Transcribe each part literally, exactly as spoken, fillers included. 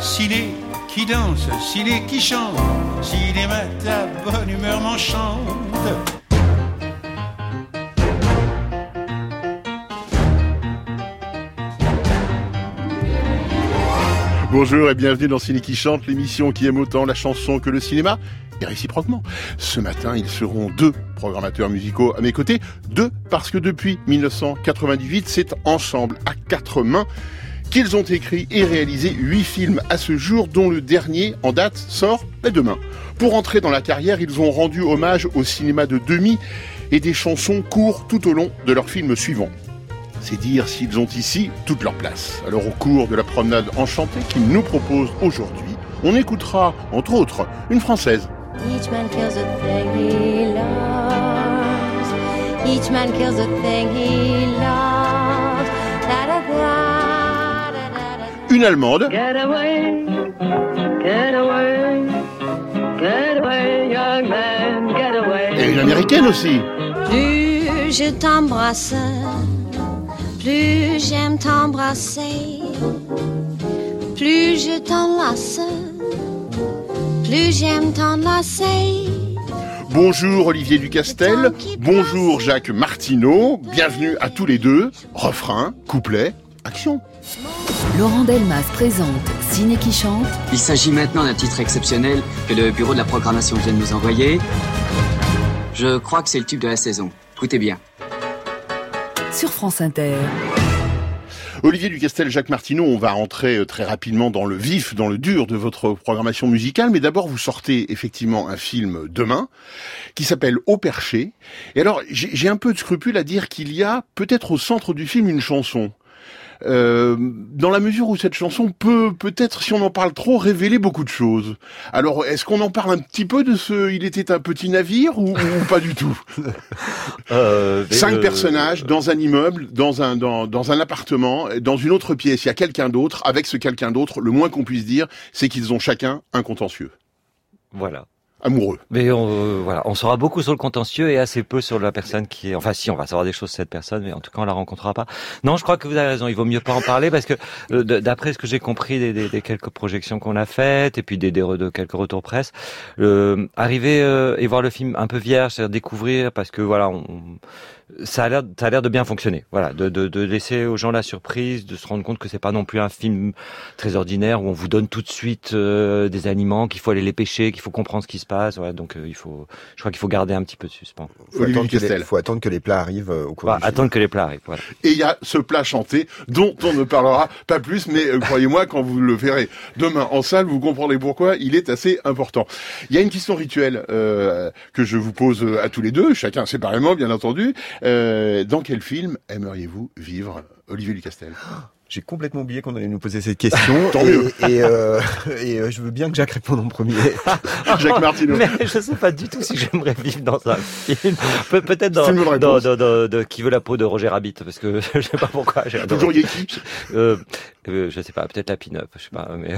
ciné qui danse, ciné qui chante, cinéma ta bonne humeur m'enchante. Bonjour et bienvenue dans Ciné qui chante, l'émission qui aime autant la chanson que le cinéma, et réciproquement. Ce matin, ils seront deux programmateurs musicaux à mes côtés, deux parce que depuis dix-neuf cent quatre-vingt-dix-huit, c'est ensemble, à quatre mains, qu'ils ont écrit et réalisé huit films à ce jour, dont le dernier, en date, sort demain. Pour entrer dans la carrière, ils ont rendu hommage au cinéma de demi et des chansons courent tout au long de leurs films suivants. C'est dire s'ils ont ici toute leur place. Alors au cours de la promenade enchantée qu'ils nous proposent aujourd'hui, on écoutera, entre autres, une Française. Each man kills the thing he loves. Each man kills the thing he loves. Da, da, da, da, da, da. Une Allemande. Get away, get away, get away, young man, get away. Et une Américaine aussi. Plus je t'embrasse, plus j'aime t'embrasser, plus je t'enlace, plus j'aime t'enlacer. Bonjour Olivier Ducastel, bonjour Jacques Martineau, bienvenue à tous les deux. Refrain, couplet, action. Laurent Delmas présente Ciné qui chante. Il s'agit maintenant d'un titre exceptionnel que le bureau de la programmation vient de nous envoyer. Je crois que c'est le tube de la saison. Écoutez bien. Sur France Inter. Olivier Ducastel, Jacques Martineau, on va entrer très rapidement dans le vif, dans le dur de votre programmation musicale, mais d'abord vous sortez effectivement un film demain qui s'appelle Au Perché. Et alors j'ai, j'ai un peu de scrupule à dire qu'il y a peut-être au centre du film une chanson. Euh, dans la mesure où cette chanson peut, peut-être, si on en parle trop, révéler beaucoup de choses. Alors, est-ce qu'on en parle un petit peu de ce « Il était un petit navire » ou, ou pas du tout? euh, Cinq euh... personnages dans un immeuble, dans un, dans, dans un appartement, dans une autre pièce, il y a quelqu'un d'autre. Avec ce quelqu'un d'autre, le moins qu'on puisse dire, c'est qu'ils ont chacun un contentieux. Voilà. Amoureux. Mais on, euh, voilà, on saura beaucoup sur le contentieux et assez peu sur la personne qui est. Enfin, si, on va savoir des choses sur cette personne, mais en tout cas, on la rencontrera pas. Non, je crois que vous avez raison. Il vaut mieux pas en parler parce que, euh, d'après ce que j'ai compris des, des, des quelques projections qu'on a faites et puis des, des de quelques retours presse, euh, arriver euh, et voir le film un peu vierge, c'est-à-dire découvrir parce que voilà, on, ça a l'air, ça a l'air de bien fonctionner. Voilà, de, de, de laisser aux gens la surprise, de se rendre compte que c'est pas non plus un film très ordinaire où on vous donne tout de suite euh, des aliments, qu'il faut aller les pêcher, qu'il faut comprendre ce qui se passe. Ouais, donc euh, il faut, je crois qu'il faut garder un petit peu de suspens. Faut attendre, que les, faut attendre que les plats arrivent euh, au cours bah, du film. Attendre que les plats arrivent. Voilà. Et il y a ce plat chanté dont on ne parlera pas plus, mais euh, croyez-moi, quand vous le verrez demain en salle, vous comprendrez pourquoi il est assez important. Il y a une question rituelle euh, que je vous pose à tous les deux, chacun séparément, bien entendu. Euh, dans quel film aimeriez-vous vivre, Olivier Ducastel? J'ai complètement oublié qu'on allait nous poser cette question. Tant et, mieux. Et, euh, et euh, je veux bien que Jacques réponde en premier. Jacques Martineau. Mais je sais pas du tout si j'aimerais vivre dans un film. Pe- peut-être dans, dans, dans, dans, dans, dans Qui veut la peau de Roger Rabbit, parce que je sais pas pourquoi. J'ai Vous joueriez qui? euh, euh, Je sais pas, peut-être la pin-up, je sais pas. Mais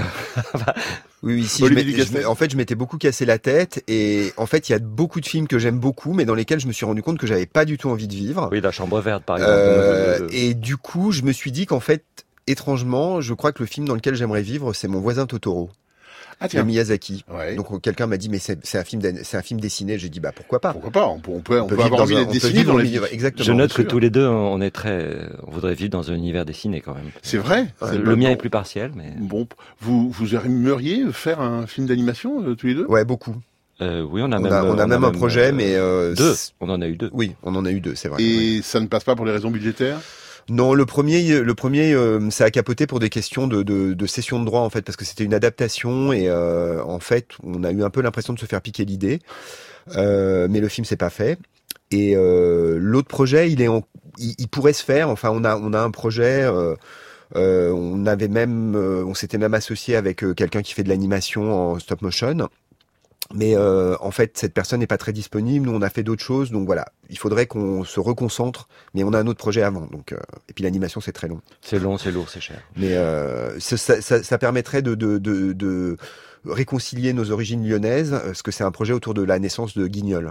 oui, oui, si. Je je, en fait, je m'étais beaucoup cassé la tête, et en fait, il y a beaucoup de films que j'aime beaucoup, mais dans lesquels je me suis rendu compte que j'avais pas du tout envie de vivre. Oui, La Chambre verte, par exemple. Euh, et du coup, je me suis dit qu'en fait, étrangement, je crois que le film dans lequel j'aimerais vivre, c'est Mon voisin Totoro. Ah, tiens. De Miyazaki. Ouais. Donc quelqu'un m'a dit mais c'est, c'est un film c'est un film dessiné. J'ai dit bah pourquoi pas. Pourquoi pas. On peut on peut, on peut, peut avoir envie d'être dessiné dans, dans les exactement. Je note que tous les deux on est très on voudrait vivre dans un univers dessiné quand même. C'est vrai. C'est le mien est plus partiel mais bon vous vous aimeriez faire un film d'animation euh, tous les deux? Ouais, beaucoup. Euh, oui, on a on même a, on a on a même un projet, euh, mais euh, deux. On en a eu deux. Oui, on en a eu deux, c'est vrai. Et oui. Ça ne passe pas pour les raisons budgétaires? Non, le premier, le premier, euh, ça a capoté pour des questions de, de, de cession de droit en fait, parce que c'était une adaptation et euh, en fait, on a eu un peu l'impression de se faire piquer l'idée, euh, mais le film s'est pas fait. Et euh, l'autre projet, il est, en, il, il pourrait se faire. Enfin, on a, on a un projet. Euh, euh, on avait même, euh, on s'était même associé avec euh, quelqu'un qui fait de l'animation en stop motion. Mais euh, en fait, cette personne n'est pas très disponible. Nous, on a fait d'autres choses, donc voilà. Il faudrait qu'on se reconcentre, mais on a un autre projet avant. Donc, euh, et puis l'animation, c'est très long. C'est long, c'est lourd, c'est cher. Mais euh, ça, ça, ça permettrait de, de, de, de réconcilier nos origines lyonnaises, parce que c'est un projet autour de la naissance de Guignol.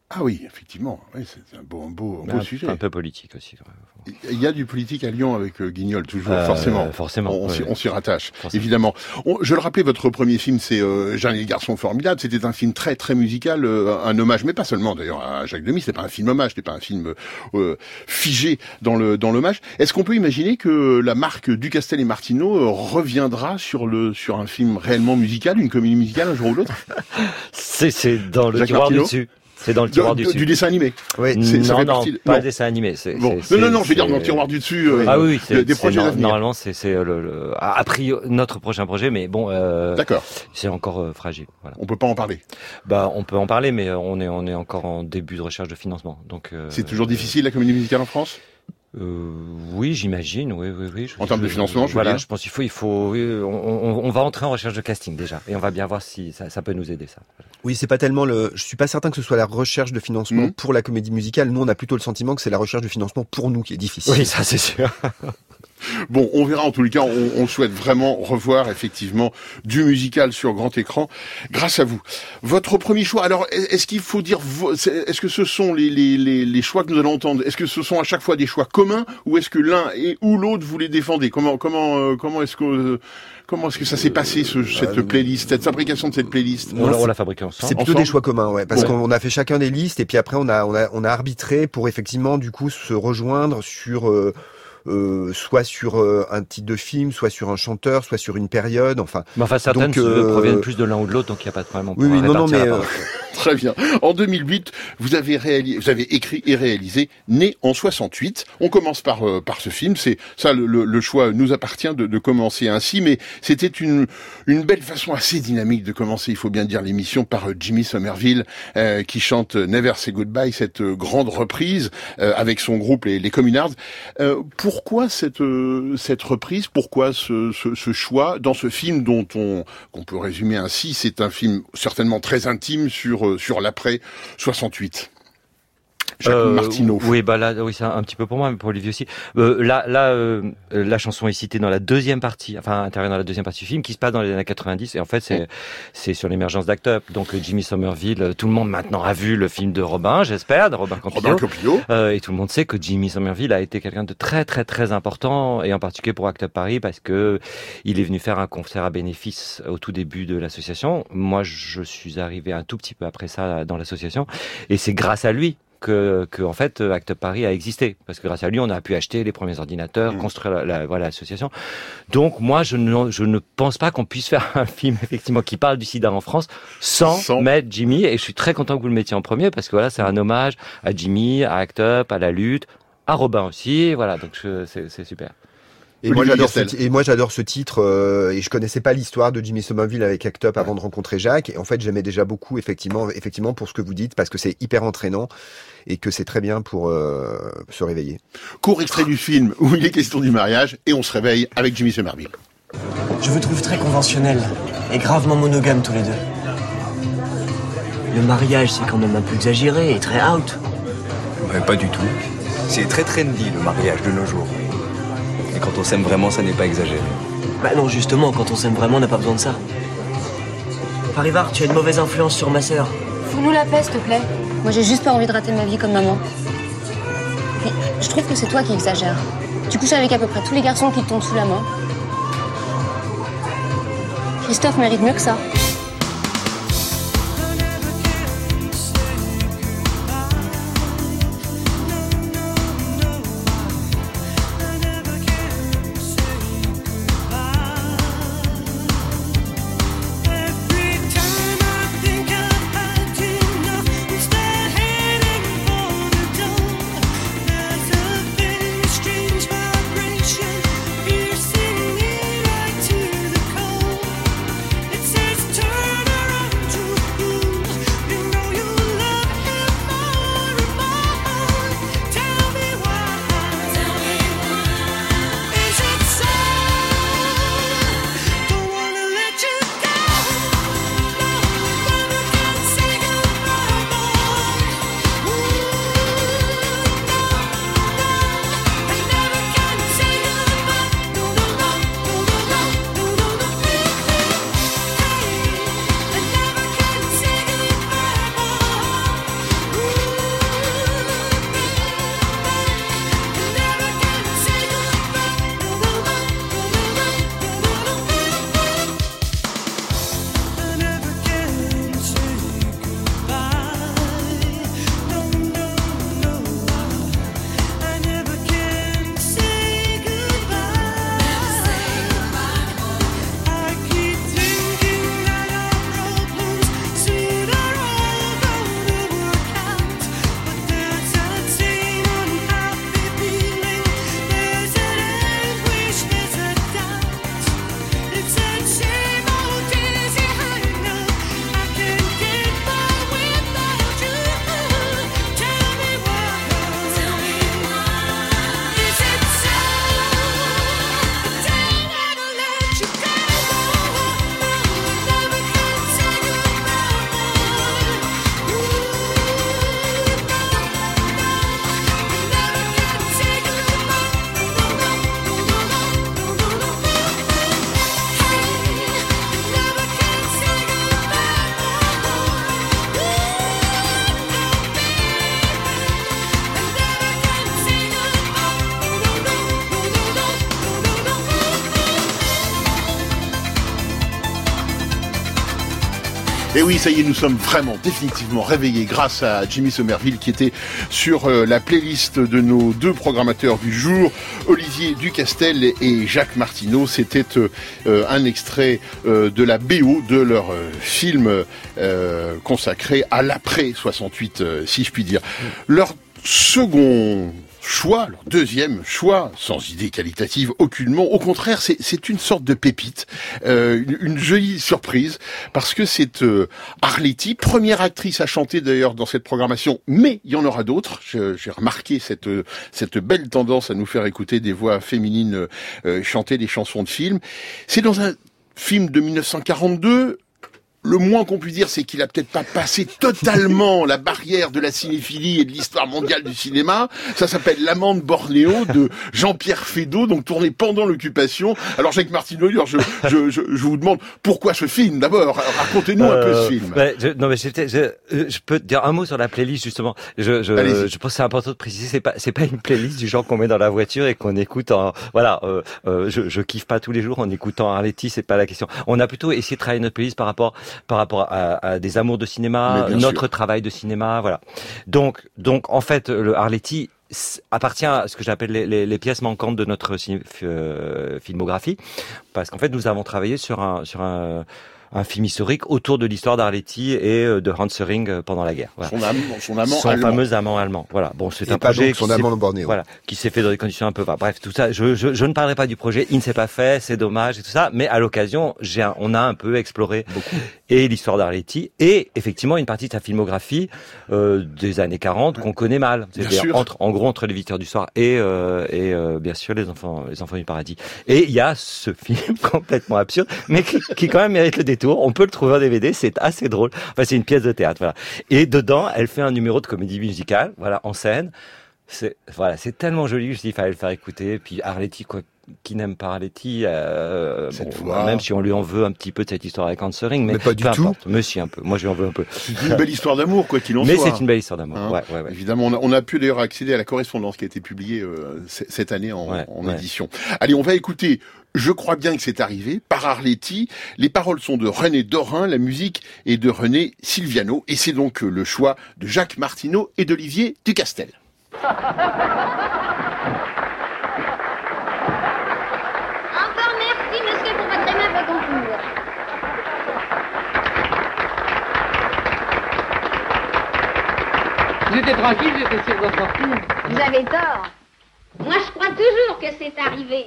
Ah oui, effectivement, oui, c'est un beau, un beau, un beau un, sujet. Un peu politique aussi. Il y a du politique à Lyon avec euh, Guignol, toujours, euh, forcément. Forcément. On, on, ouais. s'y, on s'y rattache, forcément. évidemment. On, je le rappelais, votre premier film, c'est euh, Jeanne et le garçon formidable. C'était un film très, très musical, euh, un hommage, mais pas seulement d'ailleurs à Jacques Demy. C'était pas un film hommage, c'était pas un film euh, figé dans le dans l'hommage. Est-ce qu'on peut imaginer que la marque Ducastel et Martineau euh, reviendra sur le sur un film réellement musical, une comédie musicale un jour ou l'autre? C'est c'est dans le Jacques tiroir Martineau du dessus. C'est dans le tiroir de, du de, dessus. Du dessin animé. Oui. C'est, ça non, fait non, partie de... pas non. le dessin animé. C'est, Bon. c'est, non, non, non, je veux c'est... dire dans le tiroir du dessus. Euh, ah oui, c'est, des c'est projets no- d'avenir. normalement c'est, c'est le, le a priori notre prochain projet, mais bon, euh, D'accord. c'est encore euh, fragile. Voilà. On peut pas en parler. Bah, on peut en parler, mais on est on est encore en début de recherche de financement. Donc euh, c'est toujours difficile la comédie musicale en France. Euh, oui, j'imagine, oui, oui, oui. Je, en termes je, de financement, je veux voilà, dire. je pense qu'il faut, il faut, oui, on, on, on va entrer en recherche de casting déjà, et on va bien voir si ça, ça peut nous aider ça. Oui, c'est pas tellement le. Je suis pas certain que ce soit la recherche de financement mmh. pour la comédie musicale. Nous, on a plutôt le sentiment que c'est la recherche de financement pour nous qui est difficile. Oui, ça c'est sûr. Bon, on verra en tous les cas, on, on souhaite vraiment revoir effectivement du musical sur grand écran grâce à vous. Votre premier choix, alors est-ce qu'il faut dire, est-ce que ce sont les, les, les, les choix que nous allons entendre, est-ce que ce sont à chaque fois des choix communs ou est-ce que l'un et ou l'autre vous les défendez? Comment comment euh, comment est-ce que comment est-ce que ça s'est passé ce, cette playlist, cette fabrication de cette playlist? On, on l'a fabriquée ensemble. C'est plutôt ensemble des choix communs, ouais, parce ouais. qu'on a fait chacun des listes et puis après on a on a on a arbitré pour effectivement du coup se rejoindre sur euh, Euh, soit sur euh, un titre de film, soit sur un chanteur, soit sur une période, enfin. Mais enfin, certaines donc, euh... proviennent plus de l'un ou de l'autre, donc il n'y a pas de problème. On oui, oui, non, non, mais euh... très bien. En deux mille huit, vous avez réalisé, vous avez écrit et réalisé Né en soixante-huit. On commence par euh, par ce film. C'est ça, le, le, le choix nous appartient de, de commencer ainsi, mais c'était une une belle façon assez dynamique de commencer. Il faut bien dire l'émission par euh, Jimmy Somerville euh, qui chante Never Say Goodbye, cette euh, grande reprise euh, avec son groupe les, les Communards. Euh, pour Pourquoi cette euh, cette reprise? Pourquoi ce, ce, ce choix dans ce film dont on qu'on peut résumer ainsi? C'est un film certainement très intime sur euh, sur l'après soixante-huit. Jacques euh, Martineau. Oui, bah là, oui, c'est un, un petit peu pour moi, mais pour Olivier aussi. Euh, là, là, euh, la chanson est citée dans la deuxième partie, enfin, intervient dans la deuxième partie du film, qui se passe dans les années quatre-vingt-dix, et en fait, c'est, c'est sur l'émergence d'Act Up. Donc, Jimmy Somerville, tout le monde maintenant a vu le film de Robin, j'espère, de Robin Campillo. Robin Campillo. Euh, et tout le monde sait que Jimmy Somerville a été quelqu'un de très, très, très important, et en particulier pour Act Up Paris, parce que il est venu faire un concert à bénéfice au tout début de l'association. Moi, je suis arrivé un tout petit peu après ça dans l'association, et c'est grâce à lui que, que en fait Act Up Paris a existé, parce que grâce à lui on a pu acheter les premiers ordinateurs, mmh. construire la, la voilà l'association. Donc moi je ne je ne pense pas qu'on puisse faire un film effectivement qui parle du sida en France sans, sans mettre Jimmy, et je suis très content que vous le mettiez en premier parce que voilà, c'est un hommage à Jimmy, à Act Up, à la lutte, à Robin aussi, voilà, donc je, c'est c'est super. Et moi, j'adore ce, et moi j'adore ce titre euh, et je connaissais pas l'histoire de Jimmy Somerville avec Act Up avant de rencontrer Jacques, et en fait j'aimais déjà beaucoup effectivement effectivement pour ce que vous dites, parce que c'est hyper entraînant et que c'est très bien pour euh, se réveiller. Court extrait du film où il est question du mariage et on se réveille avec Jimmy Somerville. Je vous trouve très conventionnel et gravement monogame tous les deux. Le mariage c'est quand même un peu exagéré et très out. Ouais, pas du tout. C'est très trendy le mariage de nos jours. Et quand on s'aime vraiment, ça n'est pas exagéré. Bah non, justement, quand on s'aime vraiment, on n'a pas besoin de ça. Parivar, tu as une mauvaise influence sur ma sœur. Fous-nous la paix, s'il te plaît. Moi, j'ai juste pas envie de rater ma vie comme maman. Puis, je trouve que c'est toi qui exagères. Tu couches avec à peu près tous les garçons qui te tombent sous la main. Christophe mérite mieux que ça. Piercing me right to the core. It says turn Et oui, ça y est, nous sommes vraiment définitivement réveillés grâce à Jimmy Somerville qui était sur euh, la playlist de nos deux programmateurs du jour, Olivier Ducastel et Jacques Martineau. C'était euh, un extrait euh, de la B O de leur euh, film euh, consacré à l'après soixante-huit, euh, si je puis dire. Leur second choix, leur deuxième choix, sans idée qualitative aucunement, au contraire, c'est, c'est une sorte de pépite, euh, une, une jolie surprise, parce que c'est euh, Arletty, première actrice à chanter d'ailleurs dans cette programmation, mais il y en aura d'autres. Je, j'ai remarqué cette cette belle tendance à nous faire écouter des voix féminines euh, chanter des chansons de films. C'est dans un film de dix-neuf cent quarante-deux. Le moins qu'on puisse dire, c'est qu'il a peut-être pas passé totalement la barrière de la cinéphilie et de l'histoire mondiale du cinéma. Ça s'appelle L'amant de Bornéo de Jean-Pierre Feydeau, donc tourné pendant l'occupation. Alors Jacques Martineau, je, je, je, je vous demande pourquoi ce film d'abord. Racontez-nous euh, un peu ce film. Ouais, je, non mais j'étais, je, je peux te dire un mot sur la playlist justement. Je, je, je pense que c'est important de préciser, c'est pas, c'est pas une playlist du genre qu'on met dans la voiture et qu'on écoute en, voilà, euh, euh, je, je kiffe pas tous les jours en écoutant Arletty, c'est pas la question. On a plutôt essayé de travailler notre playlist par rapport par rapport à, à des amours de cinéma, notre sûr. travail de cinéma, voilà. Donc, donc en fait, le Arletty appartient à ce que j'appelle les, les, les pièces manquantes de notre ciné, euh, filmographie, parce qu'en fait, nous avons travaillé sur un sur un un film historique autour de l'histoire d'Arletty et de Hans Söring pendant la guerre. Voilà. Son amant, son amant son allemand. fameux amant allemand. Voilà. Bon, c'est et un pas projet donc son qui amant s'est, bornéo. voilà, qui s'est fait dans des conditions un peu. Enfin, bref, tout ça. Je, je, je ne parlerai pas du projet. Il ne s'est pas fait. C'est dommage et tout ça. Mais à l'occasion, j'ai, un, on a un peu exploré beaucoup. Et l'histoire d'Arletty et effectivement une partie de sa filmographie euh, des années quarante qu'on connaît mal. C'est-à-dire entre, en gros, entre Les Visiteurs du Soir et euh, et euh, bien sûr les enfants, les enfants du paradis. Et il y a ce film complètement absurde, mais qui, qui quand même mérite le détour. On peut le trouver en D V D, c'est assez drôle. Enfin, c'est une pièce de théâtre, voilà. Et dedans, elle fait un numéro de comédie musicale, voilà, en scène. C'est, voilà, c'est tellement joli, je me suis dit, il fallait le faire écouter. Puis Arletty, quoi, qui n'aime pas Arletty, euh, bon, même si on lui en veut un petit peu de cette histoire avec Hans Söring, mais, mais pas du peu tout. Importe. Mais si, un peu. Moi, je lui en veux un peu. C'est une belle histoire d'amour, quoi qu'il en mais soit. Mais c'est une belle histoire d'amour. Hein, ouais, ouais, ouais. Évidemment, on a, on a pu d'ailleurs accéder à la correspondance qui a été publiée euh, c- cette année en, ouais, en ouais. édition. Allez, on va écouter Je crois bien que c'est arrivé par Arletty. Les paroles sont de René Dorin, la musique est de René Silviano, et c'est donc le choix de Jacques Martineau et d'Olivier Ducastel. Encore merci, monsieur, pour votre aimable concours. J'étais tranquille, j'étais sur votre fortune. Vous avez tort. Moi, je crois toujours que c'est arrivé.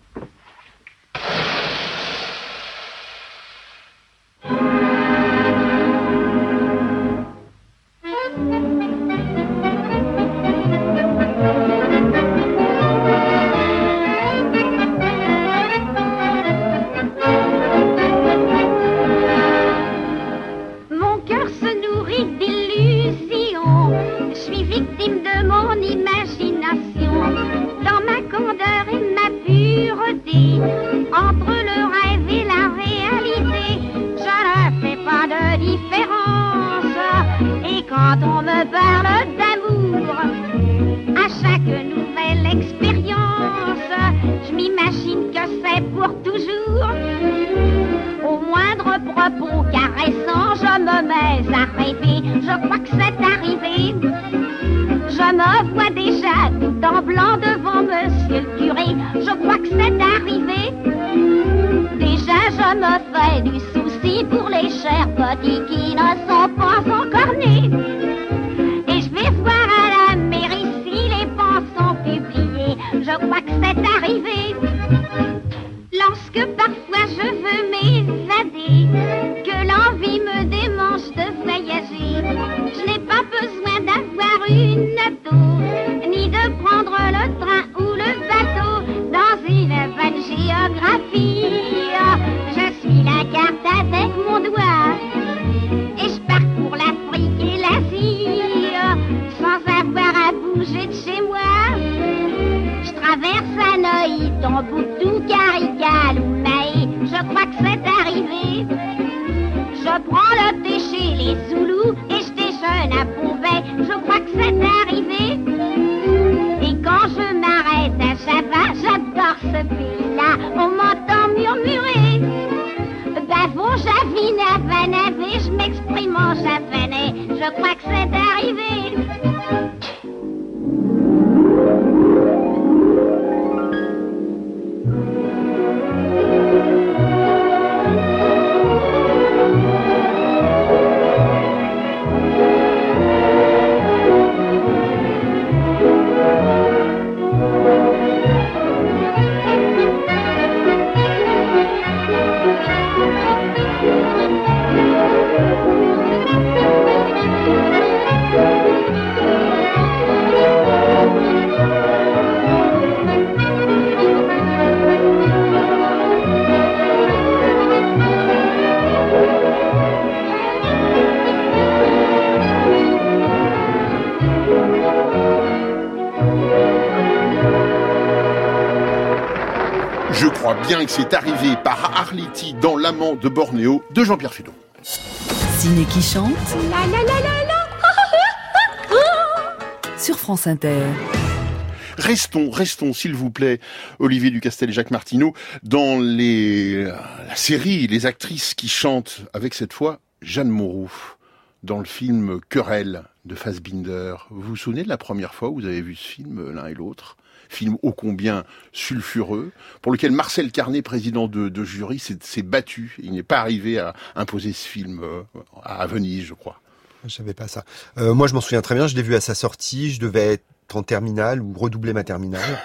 Mon cœur se nourrit d'illusions. Je suis victime de mon imagination. Dans ma candeur et ma pureté, entre le rêve et la réalité, je ne fais pas de différence. Et quand on me parle d'amour, à chaque nouvelle expérience, je m'imagine que c'est pour toujours. Au moindre propos caressant, je me mets à rêver. Je crois que c'est arrivé. Je me vois déjà tout en blanc devant monsieur le curé. Je crois que c'est arrivé. Déjà je me fais du souci pour les chers petits qui ne sont pas encore nés. Et je vais voir à la mairie si les pans sont publiés. Je crois que c'est arrivé. Lorsque parfois je veux m'évader, que l'envie me démange de voyager, je n'ai pas besoin d'avoir une auto, ni de prendre le train ou le bateau dans une vaine géographie. Je suis la carte avec mon doigt et je parcours l'Afrique et l'Asie sans avoir à bouger de chez moi. Je traverse Hanoï, Tombouctou, Carigal ou Maé. Je crois que c'est arrivé. et je m'exprime en japonais. Je crois que c'est arrivé. Je crois bien que c'est arrivé par Arletty dans L'amant de Bornéo de Jean-Pierre Fedon. Ciné qui chante. La la la la la. Sur France Inter. Restons, restons, s'il vous plaît, Olivier Ducastel et Jacques Martineau, dans les, la série, les actrices qui chantent, avec cette fois Jeanne Moreau, dans le film Querelle de Fassbinder. Vous vous souvenez de la première fois où vous avez vu ce film, l'un et l'autre ? Film ô combien sulfureux, pour lequel Marcel Carnet, président de, de jury, s'est, s'est battu. Il n'est pas arrivé à imposer ce film euh, à Venise, je crois. Je savais pas ça. Euh, moi, je m'en souviens très bien. Je l'ai vu à sa sortie. Je devais être en terminale ou redoubler ma terminale.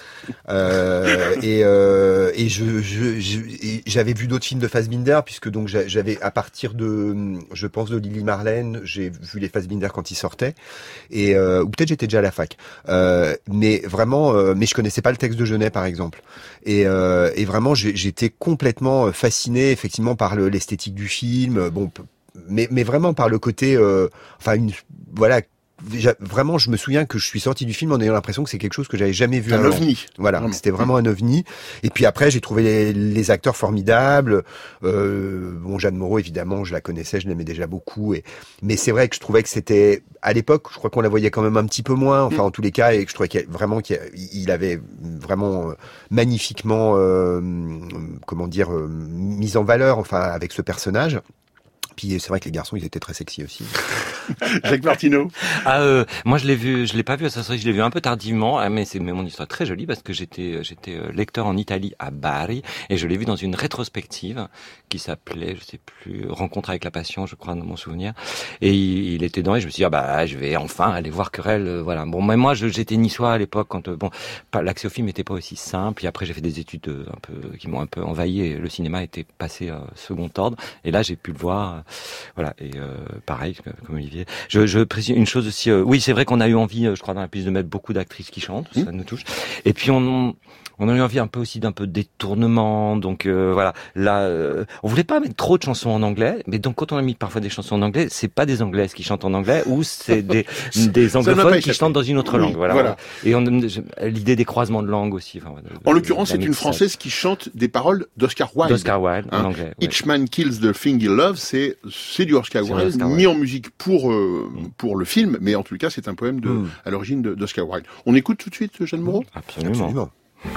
Euh, et euh, et je, je, je et j'avais vu d'autres films de Fassbinder, puisque donc j'avais, à partir de, je pense, de Lily Marlène, j'ai vu les Fassbinder quand ils sortaient, et euh, ou peut-être j'étais déjà à la fac, euh, mais vraiment, euh, mais je connaissais pas le texte de Genet par exemple, et euh, et vraiment j'étais complètement fasciné effectivement par le, l'esthétique du film, bon, mais mais vraiment par le côté, euh, enfin une, voilà. Vraiment, je me souviens que je suis sorti du film en ayant l'impression que c'est quelque chose que j'avais jamais vu un avant. ovni. Voilà, vraiment. C'était vraiment un ovni. Et puis après, j'ai trouvé les, les acteurs formidables. Euh, bon, Jeanne Moreau, évidemment, je la connaissais, je l'aimais déjà beaucoup. Et mais c'est vrai que je trouvais que c'était, à l'époque, je crois qu'on la voyait quand même un petit peu moins. Enfin, mm. en tous les cas, et que je trouvais qu'il vraiment qu'il avait vraiment magnifiquement, euh, comment dire, euh, mis en valeur, enfin, avec ce personnage. Puis c'est vrai que les garçons, ils étaient très sexy aussi. Jacques Martineau. Ah, euh, moi je l'ai vu, je l'ai pas vu à sa sortie, je l'ai vu un peu tardivement, mais c'est mais mon histoire très jolie parce que j'étais j'étais lecteur en Italie à Bari et je l'ai vu dans une rétrospective qui s'appelait, je sais plus, Rencontre avec la passion, je crois, dans mon souvenir. Et il, il était dedans et je me suis dit ah bah je vais enfin aller voir Querelle, euh, voilà. Bon, mais moi je, j'étais niçois à l'époque quand euh, bon, pas, l'accès au film n'était pas aussi simple. Et après j'ai fait des études euh, un peu qui m'ont un peu envahi et le cinéma était passé euh, second ordre. Et là j'ai pu le voir. Voilà, et euh, pareil, comme Olivier. Je, je précise une chose aussi, euh, oui, c'est vrai qu'on a eu envie, euh, je crois, dans la piste de mettre beaucoup d'actrices qui chantent, mmh. ça nous touche. Et puis on, on a eu envie un peu aussi d'un peu de détournement, donc euh, voilà. Là, euh, on voulait pas mettre trop de chansons en anglais, mais donc quand on a mis parfois des chansons en anglais, c'est pas des Anglaises qui chantent en anglais, ou c'est des, des anglophones qui chantent dans une autre langue. Voilà. voilà. Et on, l'idée des croisements de langues aussi. Enfin, de, en l'occurrence, c'est une Française qui chante des paroles d'Oscar Wilde. D'Oscar Wilde, hein. En anglais. Ouais. Each man kills the thing he loves, c'est c'est du Oscar Wilde, Oscar mis Wilde. En musique pour euh, mm. pour le film, mais en tout cas, c'est un poème de mm. à l'origine de, d'Oscar Wilde. On écoute tout de suite Jeanne Moreau. Absolument. Absolument.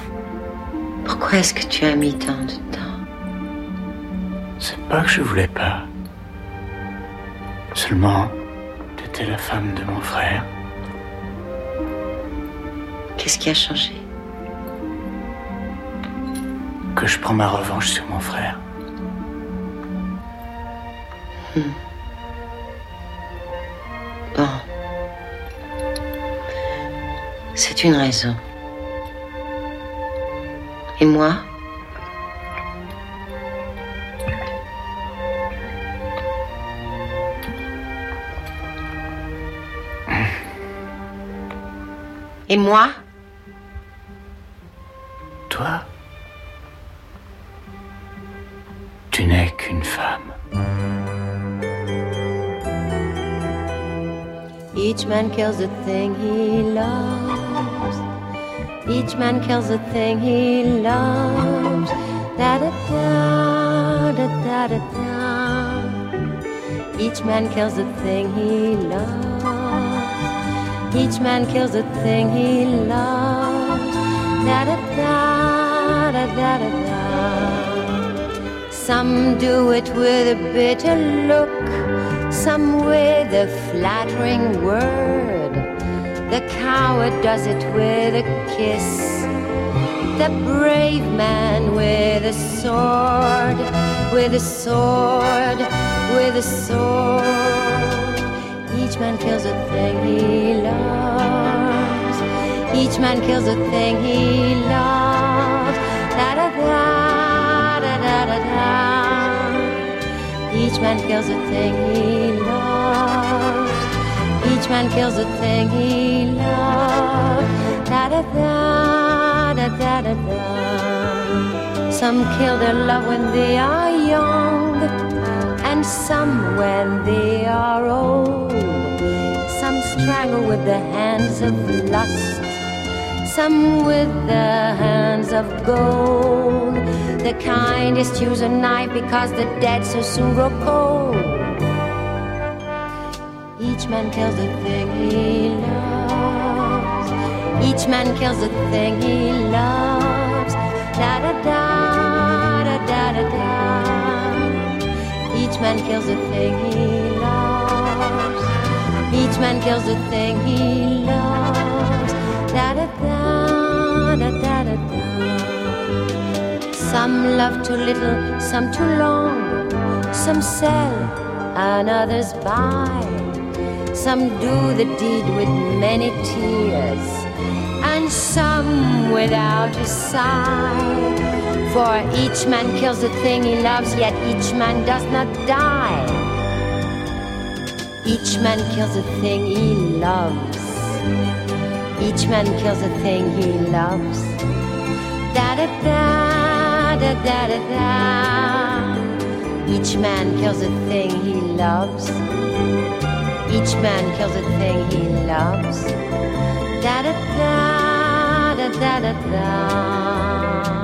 Pourquoi est-ce que tu as mis tant de temps? C'est pas que je voulais pas. Seulement, t'étais la femme de mon frère. Qu'est-ce qui a changé? Que je prends ma revanche sur mon frère. Hmm. Bon. C'est une raison. Et moi? Et moi? Toi? Tu n'es qu'une femme. Each man kills the thing he loves. Each man kills the thing he loves. Da da da da da da da. Each man kills the thing he loves. Each man kills the thing he loves. Da da da da da da da. Some do it with a bitter look, some with a flattering word. The coward does it with a kiss, the brave man with a sword, with a sword, with a sword. Each man kills a thing he loves, each man kills a thing he loves. Da da da da da da da. Each man kills a thing he loves, each man kills a thing he loves. Da da da da da da da. Some kill their love when they are young, and some when they are old. Some strangle with the hands of lust, some with the hands of gold. The kindest use a knife because the dead so soon grow cold. Each man kills the thing he loves, each man kills the thing he loves. Da da da da da da da. Each man kills the thing he loves, each man kills the thing he loves. Da da da da da da da. Some love too little, some too long, some sell and others buy. Some do the deed with many tears, and some without a sigh. For each man kills the thing he loves, yet each man does not die. Each man kills the thing he loves, each man kills the thing he loves. Da da da da da da da. Each man kills the thing he loves, each man kills the thing he loves. Da da da da da da da.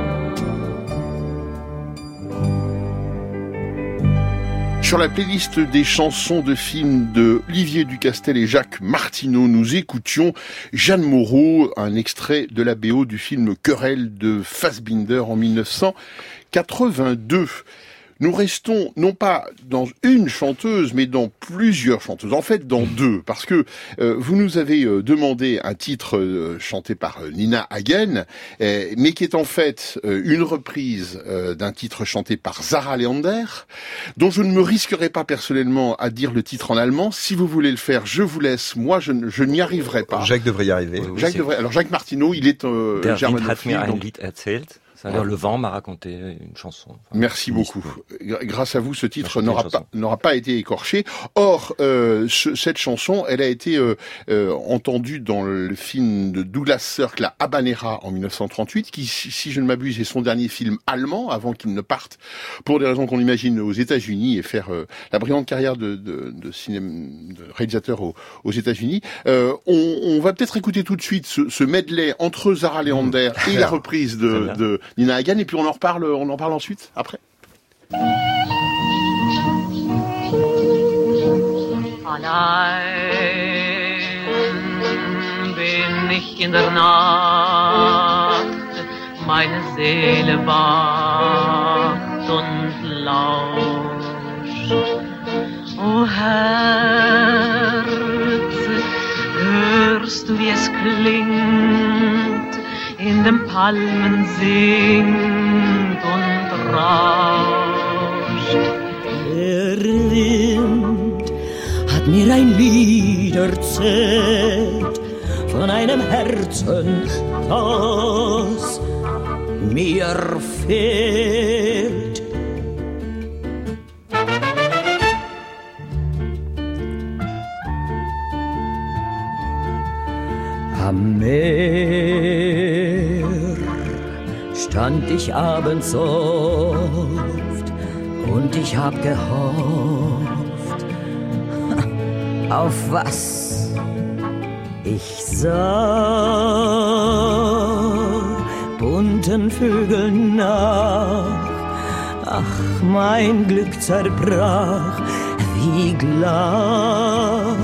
Sur la playlist des chansons de films de Olivier Ducastel et Jacques Martineau, nous écoutions Jeanne Moreau, un extrait de la B O du film Querelle de Fassbinder en mille neuf cent quatre-vingt-deux. Nous restons non pas dans une chanteuse, mais dans plusieurs chanteuses. En fait, dans deux, parce que euh, vous nous avez euh, demandé un titre euh, chanté par euh, Nina Hagen, euh, mais qui est en fait euh, une reprise euh, d'un titre chanté par Zara Leander, dont je ne me risquerai pas personnellement à dire le titre en allemand. Si vous voulez le faire, je vous laisse. Moi, je, je n'y arriverai pas. Jacques devrait y arriver. Oui, oui, Jacques c'est... devrait. Alors Jacques Martineau, il est euh, Der Wind hat germanophile. mir ein Donc... Lied erzählt. Alors, le vent m'a raconté une chanson. Enfin, Merci une beaucoup. histoire. Grâce à vous, ce titre Une n'aura chanson. pas, n'aura pas été écorché. Or, euh, ce, cette chanson, elle a été euh, euh, entendue dans le film de Douglas Sirk, La Habanera, en mille neuf cent trente-huit, qui, si, si je ne m'abuse, est son dernier film allemand, avant qu'il ne parte, pour des raisons qu'on imagine, aux États-Unis et faire euh, la brillante carrière de, de, de, cinéma, de réalisateur aux, aux États-Unis. Euh, on, on va peut-être écouter tout de suite ce, ce medley entre Zara Leander et la reprise de, de Nina Hagen, et puis on en reparle, on en parle ensuite, après. Allein bin ich in der Nacht, meine Seele wacht und lauscht. O Herz, hörst du, wie es klingt, in den Palmen singt und rauscht. Der Wind hat mir ein Lied erzählt von einem Herzen, das mir fehlt. Am Meer stand ich abends oft und ich hab gehofft, auf was ich sah, bunten Vögeln nach. Ach, mein Glück zerbrach wie Glas.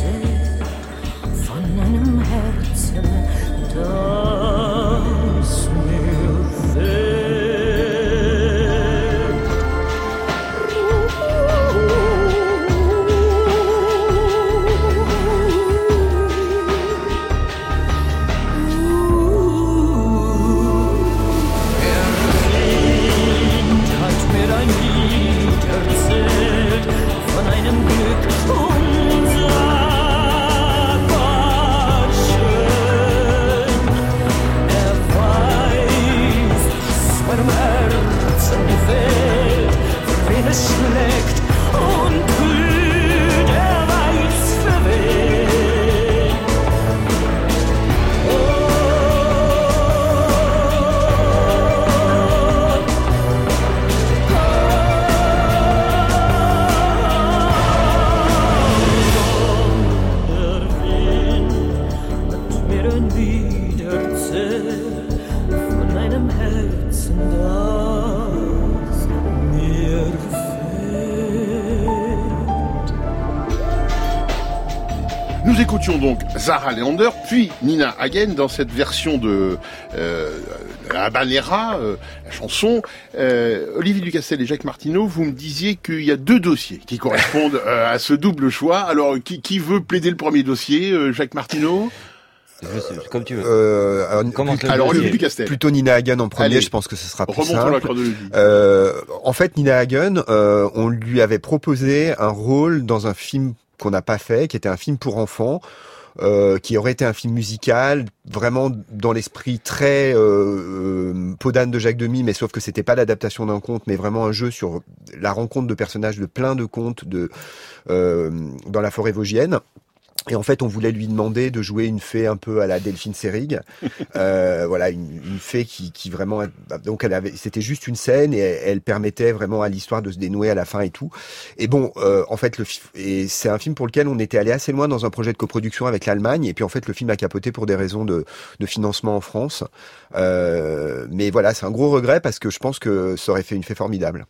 Das Nous écoutions donc Zarah Leander, puis Nina Hagen dans cette version de euh, Habanera, euh, la chanson. Euh, Olivier Ducastel et Jacques Martineau, vous me disiez qu'il y a deux dossiers qui correspondent euh, à ce double choix. Alors, qui, qui veut plaider le premier dossier, euh, Jacques Martineau ? Comme tu veux. Euh, alors, Comment plus, alors Olivier Ducastel. Plutôt Nina Hagen en premier, Allez, je pense que ce sera plus remontons simple. la chronologie. Euh, en fait, Nina Hagen, euh, on lui avait proposé un rôle dans un film qu'on n'a pas fait, qui était un film pour enfants, euh, qui aurait été un film musical, vraiment dans l'esprit très euh, euh, peau d'âne de Jacques Demy, mais sauf que c'était pas l'adaptation d'un conte, mais vraiment un jeu sur la rencontre de personnages de plein de contes de euh, dans la forêt vosgienne. Et en fait, on voulait lui demander de jouer une fée un peu à la Delphine Seyrig, euh, voilà, une, une fée qui, qui vraiment, donc elle avait, c'était juste une scène et elle, elle permettait vraiment à l'histoire de se dénouer à la fin et tout. Et bon, euh, en fait, le et c'est un film pour lequel on était allé assez loin dans un projet de coproduction avec l'Allemagne. Et puis en fait, le film a capoté pour des raisons de, de financement en France. Euh, mais voilà, c'est un gros regret parce que je pense que ça aurait fait une fée formidable.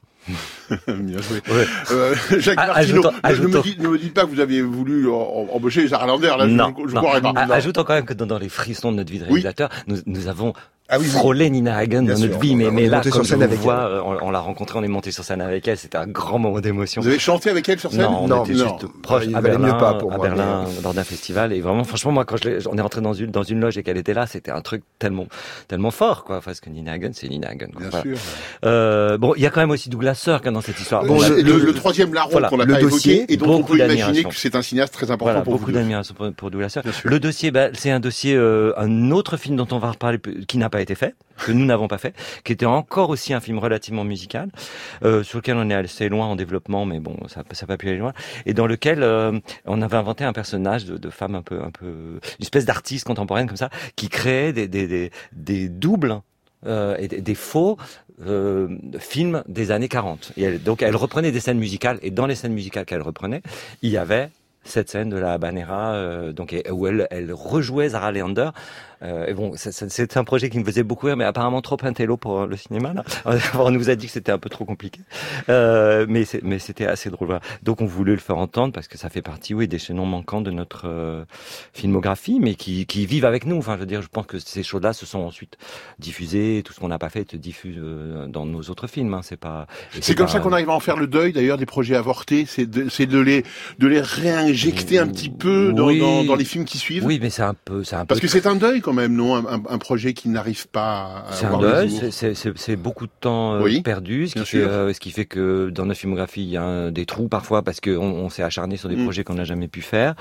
Bien joué. Ouais. Euh, Jacques ah, Martineau, ajoutons, ajoutons. Ne, me dites, ne me dites pas que vous aviez voulu embaucher Zarah Leander, là, non, je ne non. croirais pas. A, ajoutons quand même que dans, dans les frissons de notre vie de réalisateur, oui. nous, nous avons ah oui, frôlé Nina Hagen dans sûr, notre vie, mais, on, mais on là, comme je avec vois, on, on l'a rencontrée, on est monté sur scène avec elle, c'était un grand moment d'émotion. Vous avez chanté avec elle sur scène? Non, on non, était non. juste proche il à Berlin, mieux pas pour à moi, Berlin mais... lors d'un festival, et vraiment, franchement, moi, quand je on est rentré dans une, dans une loge et qu'elle était là, c'était un truc tellement, tellement fort, quoi, parce que Nina Hagen, c'est Nina Hagen, quoi. Bien voilà. sûr. Euh, bon, il y a quand même aussi Douglas Sirk, hein, dans cette histoire. Bon, le, le, le troisième larron voilà, qu'on n'a pas dossier, évoqué, et dont on peut imaginer que c'est un cinéaste très important voilà, pour vous. Beaucoup d'admiration pour, pour Douglas Sirk. Le dossier, bah, c'est un dossier, euh, un autre film dont on va reparler, qui n'a pas été fait, que nous n'avons pas fait, qui était encore aussi un film relativement musical, euh, sur lequel on est assez loin en développement, mais bon, ça n'a pas pu aller loin, et dans lequel euh, on avait inventé un personnage de, de femme un peu, un peu, une espèce d'artiste contemporaine comme ça, qui créait des, des, des, des doubles euh, et des, des faux euh, films des années quarante. Et elle, donc elle reprenait des scènes musicales, et dans les scènes musicales qu'elle reprenait, il y avait cette scène de la Habanera, euh, donc où elle, elle rejouait Zarah Leander. Euh, et bon, c'est un projet qui me faisait beaucoup rire, mais apparemment trop intello pour le cinéma. Là. On nous a dit que c'était un peu trop compliqué, euh, mais mais c'était assez drôle. Voilà. Donc on voulait le faire entendre parce que ça fait partie, oui, des chaînons manquants de notre euh, filmographie, mais qui, qui vivent avec nous. Enfin, je veux dire, je pense que ces choses-là se sont ensuite diffusées. Tout ce qu'on n'a pas fait se diffuse euh, dans nos autres films. Hein. C'est pas. C'est comme pas... ça qu'on arrive à en faire le deuil. D'ailleurs, des projets avortés, c'est de, c'est de les de les réinjecter un petit peu dans, oui. dans, dans les films qui suivent. Oui, mais c'est un peu, c'est un parce peu... que c'est un deuil quand même, non, un, un, un projet qui n'arrive pas à c'est avoir un le deuil, c'est beaucoup de temps euh, oui, perdu, ce qui, fait, euh, ce qui fait que dans notre filmographie, il y a des trous parfois parce qu'on on, s'est acharné sur des mmh. projets qu'on n'a jamais pu faire.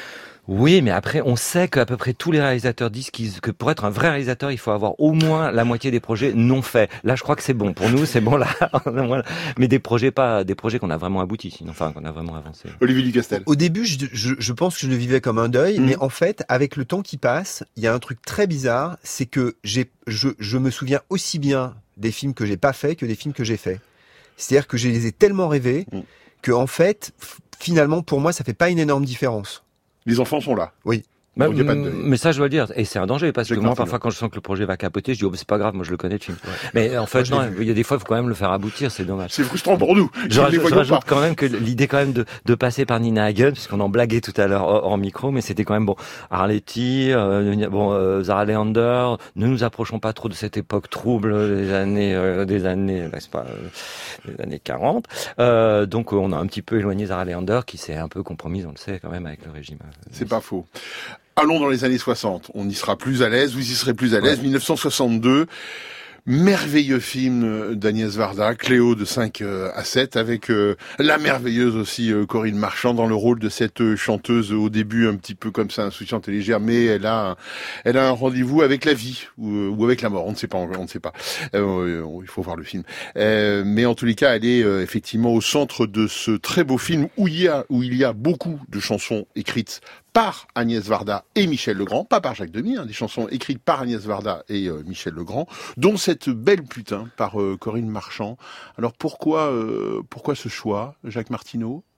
Oui, mais après, on sait qu'à peu près tous les réalisateurs disent qu'ils, que pour être un vrai réalisateur, il faut avoir au moins la moitié des projets non faits. Là, je crois que c'est bon. Pour nous, c'est bon là. Mais des projets pas, des projets qu'on a vraiment aboutis, sinon, enfin, qu'on a vraiment avancé. Olivier Ducastel. Au début, je, je, je pense que je le vivais comme un deuil, mmh. mais en fait, avec le temps qui passe, il y a un truc très bizarre, c'est que j'ai, je, je me souviens aussi bien des films que j'ai pas faits que des films que j'ai faits. C'est-à-dire que je les ai tellement rêvés mmh. que, en fait, finalement, pour moi, ça fait pas une énorme différence. Les enfants sont là. Oui. Bah, mais ça, je dois le dire, et c'est un danger, parce que moi, parfois, quand je sens que le projet va capoter, je dis, oh, c'est pas grave, moi, je le connais, le film. Ouais. Mais en fait, moi, non, il y a des fois, il faut quand même le faire aboutir, c'est dommage. C'est frustrant pour nous. Je, je rajoute, je rajoute quand même que l'idée, quand même, de, de passer par Nina Hagen, puisqu'on en blaguait tout à l'heure en micro, mais c'était quand même, bon, Arletty, euh, bon, euh, Zarah Leander, ne nous approchons pas trop de cette époque trouble des années, euh, des années, n'est-ce pas, euh, des années quarante. Euh, donc, on a un petit peu éloigné Zarah Leander, qui s'est un peu compromise, on le sait, quand même, avec le régime. C'est pas faux. Allons dans les années soixante. On y sera plus à l'aise, vous y serez plus à l'aise. Ouais. mille neuf cent soixante-deux. Merveilleux film d'Agnès Varda, Cléo de cinq à sept, avec euh, la merveilleuse aussi euh, Corinne Marchand dans le rôle de cette euh, chanteuse au début un petit peu comme ça, insouciante et légère, mais elle a un, elle a un rendez-vous avec la vie ou, ou avec la mort, on ne sait pas, on ne sait pas. Euh, il faut voir le film. Euh, mais en tous les cas, elle est euh, effectivement au centre de ce très beau film où il y a où il y a beaucoup de chansons écrites par Agnès Varda et Michel Legrand, pas par Jacques Demy, hein, des chansons écrites par Agnès Varda et euh, Michel Legrand, dont cette belle putain par euh, Corinne Marchand. Alors pourquoi, euh, pourquoi ce choix, Jacques Martineau ?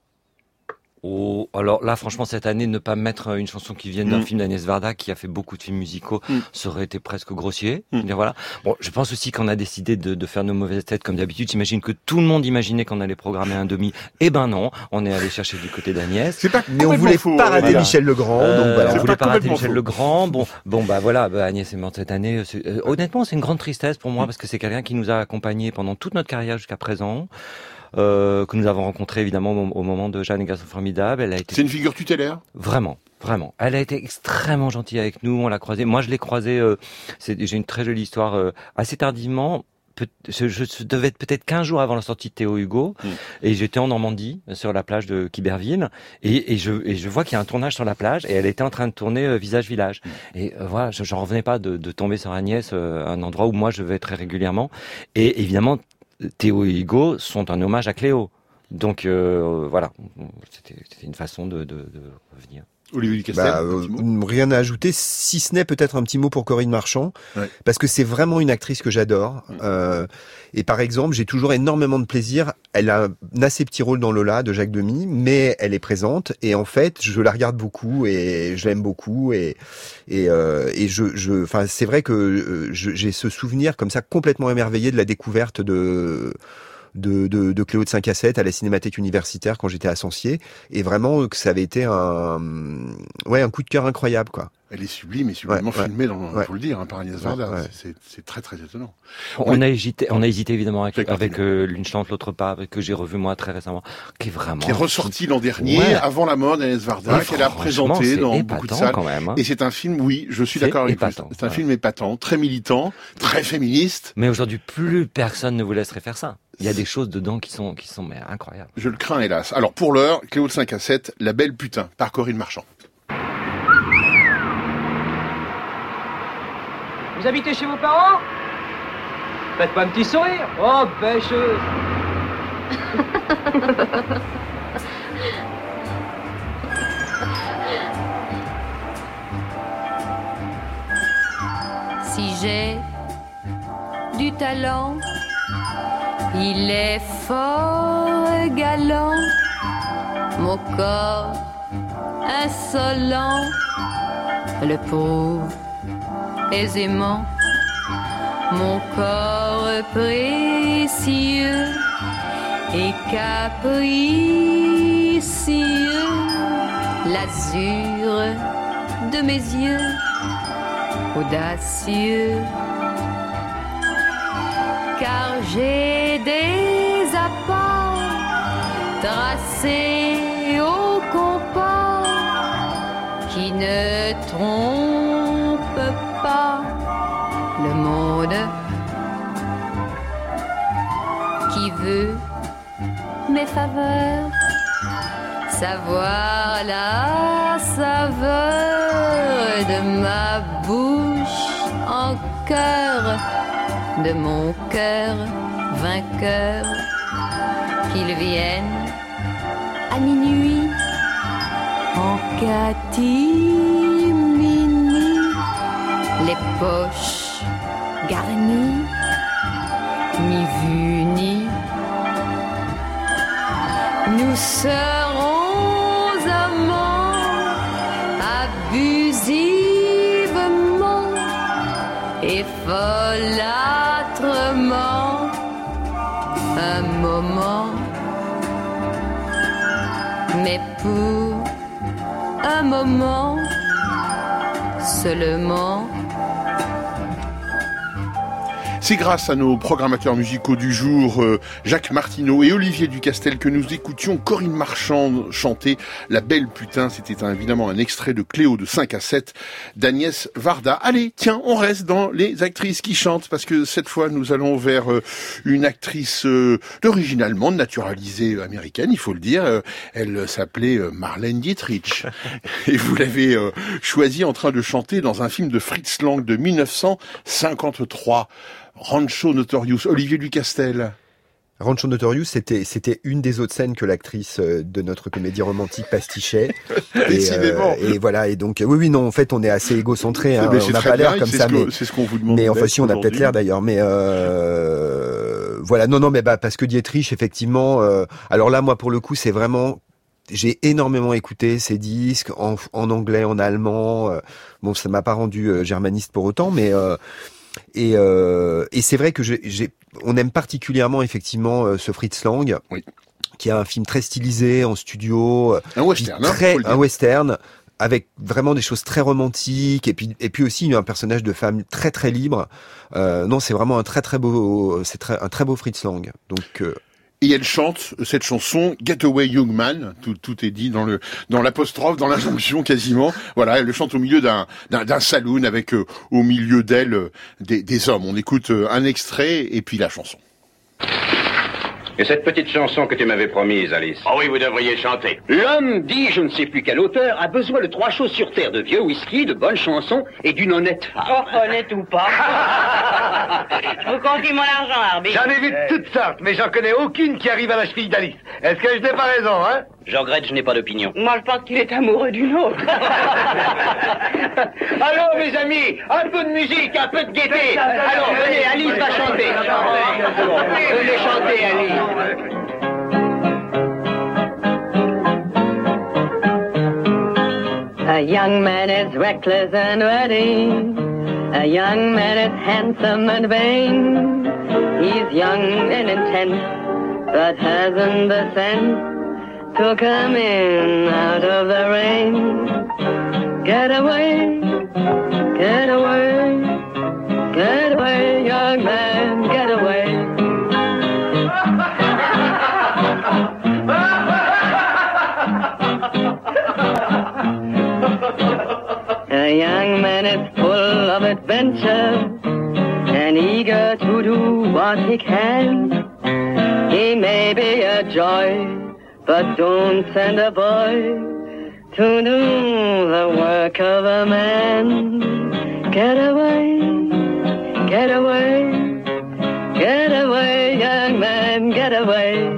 Oh, alors là, franchement, cette année, ne pas mettre une chanson qui vienne d'un Mm. film d'Agnès Varda, qui a fait beaucoup de films musicaux, Mm. ça aurait été presque grossier. Mm. Je veux dire, voilà. Bon, je pense aussi qu'on a décidé de, de faire nos mauvaises têtes comme d'habitude. J'imagine que tout le monde imaginait qu'on allait programmer un demi. Eh ben non, on est allé chercher du côté d'Agnès. C'est pas Mais on voulait faux, pas rater voilà. Michel Legrand, Euh, donc voilà. on C'est voulait pas pas rater complètement Michel faux. Legrand. Bon, bon, bah voilà, bah, Agnès est morte cette année. C'est- euh, honnêtement, c'est une grande tristesse pour moi parce que c'est quelqu'un qui nous a accompagnés pendant toute notre carrière jusqu'à présent. Euh, que nous avons rencontré évidemment au, au moment de Jeanne et Garçon formidable. Elle a été C'est une figure tutélaire. Vraiment, vraiment. Elle a été extrêmement gentille avec nous. On l'a croisée. Moi, je l'ai croisée. Euh, c'est, j'ai une très jolie histoire. Euh, assez tardivement. Peut, je, je devais être peut-être quinze jours avant la sortie de Théo Hugo, Mm. et j'étais en Normandie, sur la plage de Quiberville, et, et, je, et je vois qu'il y a un tournage sur la plage, et elle était en train de tourner euh, Visage Village. Mm. Et euh, voilà, je j'en revenais pas de, de tomber sur Agnès, euh, un endroit où moi je vais très régulièrement. Et évidemment, Théo et Hugo sont un hommage à Cléo. Donc euh, voilà, c'était, c'était une façon de, de, de revenir. Olivier Ducastel. Bah, un euh, petit mot. rien à ajouter, si ce n'est peut-être un petit mot pour Corinne Marchand, Ouais. parce que c'est vraiment une actrice que j'adore. Euh, et par exemple, j'ai toujours énormément de plaisir. Elle a un assez petit rôle dans Lola de Jacques Demy, mais elle est présente. Et en fait, je la regarde beaucoup et je l'aime beaucoup. Et et, euh, et je, je, enfin, c'est vrai que euh, je, j'ai ce souvenir comme ça complètement émerveillé de la découverte de de, de, de Cléo de cinq à sept à la Cinémathèque universitaire quand j'étais à Sancier, et vraiment que ça avait été un, ouais, un coup de cœur incroyable, quoi. Elle est sublime et sublimement Ouais, ouais. filmée, dans, Ouais. faut le dire, hein, par Agnès Varda. Ouais, ouais. C'est, c'est très très étonnant. On a hésité, on a hésité évidemment avec, Jacques avec Martineau. euh, L'une chante, l'autre pas, que j'ai revu moi très récemment, qui est vraiment... Qui est ressorti l'an dernier, Ouais. avant la mort d'Agnès Varda, Ouais, qu'elle a franchement, présenté c'est dans beaucoup de épatant salles. quand même, hein. Et c'est un film, oui, je suis C'est d'accord avec vous. épatant, C'est un ouais. film épatant, très militant, très féministe. Mais aujourd'hui, plus personne ne vous laisserait faire ça. Il y a des choses dedans qui sont, qui sont mais, incroyables. Je le crains, hélas. Alors, pour l'heure, Cléo de cinq à sept, La Belle Putain, par Corinne Marchand. Vous habitez chez vos parents? Faites-moi un petit sourire. Oh, bêcheuse. Si j'ai du talent, il est fort galant, mon corps insolent le prouve aisément, mon corps précieux et capricieux, l'azur de mes yeux audacieux, car j'ai des apports tracés au compas qui ne trompent pas le monde qui veut mes faveurs, savoir la saveur de ma bouche en cœur, de mon cœur vainqueur, qu'il vienne à minuit en catimini, les poches garnies, ni vu ni. Nous serons amants abusivement et folâtrement un moment, mais pour un moment seulement. C'est grâce à nos programmateurs musicaux du jour, euh, Jacques Martineau et Olivier Ducastel, que nous écoutions Corinne Marchand chanter La Belle Putain. C'était un, évidemment un extrait de Cléo de cinq à sept d'Agnès Varda. Allez, tiens, on reste dans les actrices qui chantent, parce que cette fois, nous allons vers euh, une actrice euh, d'origine allemande, naturalisée euh, américaine, il faut le dire. Euh, elle s'appelait euh, Marlène Dietrich. Et vous l'avez euh, choisie en train de chanter dans un film de Fritz Lang de mille neuf cent cinquante-trois. Rancho Notorious, Olivier Ducastel. Rancho Notorious, c'était c'était une des autres scènes que l'actrice de notre comédie romantique pastichait. Décidément. Et, euh, et voilà, et donc oui, oui, non, en fait, on est assez égocentré. Hein, Mais on n'a pas l'air comme c'est ça, ce que, mais c'est ce qu'on vous demande. mais enfin, si, on a peut-être aujourd'hui. l'air d'ailleurs. Mais euh, voilà, non, non, mais bah parce que Dietrich, effectivement. Euh, alors là, moi, pour le coup, c'est vraiment j'ai énormément écouté ces disques en, en anglais, en allemand. Euh, bon, ça m'a pas rendu euh, germaniste pour autant, mais euh, et, euh, et c'est vrai que j'ai, j'ai, on aime particulièrement effectivement euh, ce Fritz Lang, oui. qui a un film très stylisé en studio, un western, très, hein, un western. Avec vraiment des choses très romantiques et puis et puis aussi un personnage de femme très très libre. Euh, non, c'est vraiment un très très beau, c'est très, un très beau Fritz Lang. Donc euh, et elle chante cette chanson Get Away Young Man, tout, tout est dit dans le dans l'apostrophe, dans l'injonction quasiment. Voilà, elle le chante au milieu d'un d'un, d'un saloon avec euh, au milieu d'elle euh, des, des hommes. On écoute euh, un extrait et puis la chanson. Et cette petite chanson que tu m'avais promise, Alice? Oh oui, vous devriez chanter. L'homme, dit je ne sais plus quel auteur, a besoin de trois choses sur terre, de vieux whisky, de bonnes chansons et d'une honnête femme. Oh, honnête ou pas. Je vous confie mon argent, arbitre. J'en ai vu de toutes sortes, mais j'en connais aucune qui arrive à la cheville d'Alice. Est-ce que je n'ai pas raison, hein? Je regrette, je n'ai pas d'opinion. Moi, je pense qu'il est amoureux d'une autre. Allons, mes amis, un peu de musique, un peu de gaieté. Alors, venez, Alice va chanter. Venez chanter, Alice. A young man is reckless and ready. A young man is handsome and vain. He's young and intense, but hasn't the sense to come in out of the rain. Get away, get away, get away, young man, get away. A young man is full of adventure and eager to do what he can. He may be a joy, but don't send a boy to do the work of a man. Get away, get away, get away, young man, get away.